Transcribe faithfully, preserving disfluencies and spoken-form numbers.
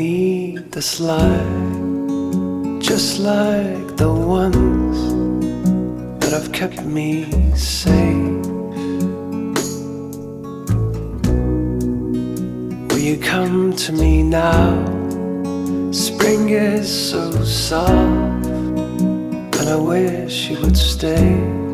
need this life, just like the ones that have kept me safe. Will you come to me now? Spring is so soft, and I wish you would stay.